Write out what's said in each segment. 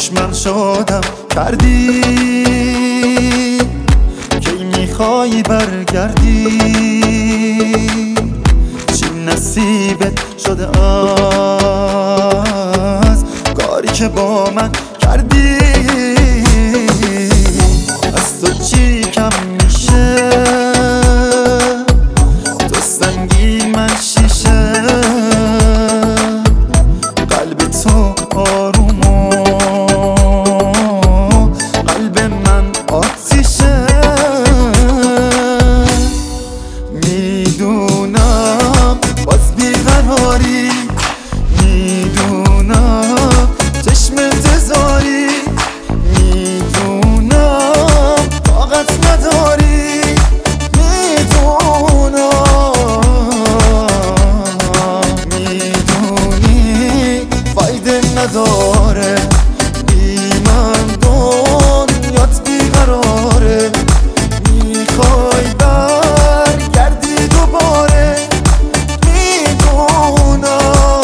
دشمن شدم کردی کی میخوای برگردی چی نصیبت شده از کاری که با من کردی از تو چی کم میشه تو سنگین من شیشه قلب تو آروم و قلب من آتیشه میدونم باز بیقراری میدونم چشم انتظاری میدونم طاقت نداری میدونی فایده نداره بی من دنیات بیقراره میخوای برگردی دوباره میدونم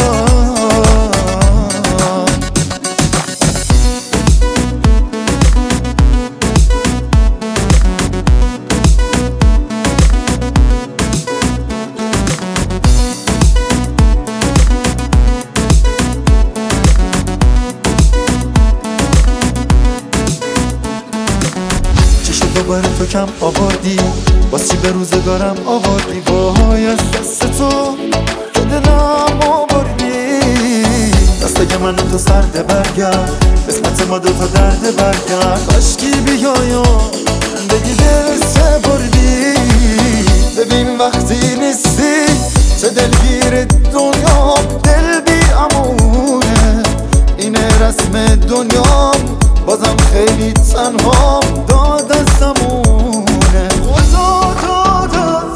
دوباره تو کم آوردی باز چی به روزگارم آوردی وای از دست تو که دلم آوردی دست که من تو سرده برگرد قسمت ما دوتا درده برگرد کاشکی بیای و زندگی دل سپردی ببین وقتی نیستی چه دلگیر دنیا دل بی امونه اینه رسم دنیام بازم خیلی تنها داد از زمونه خدا داد از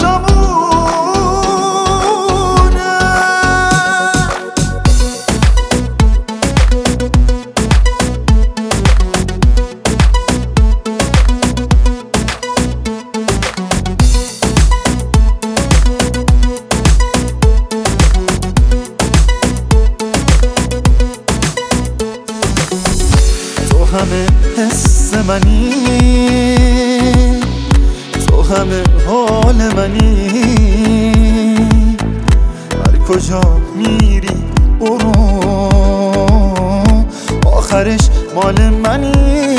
زمونه تو همه حس منی تو همه حال منی هر کجا میری برو آخرش مال منی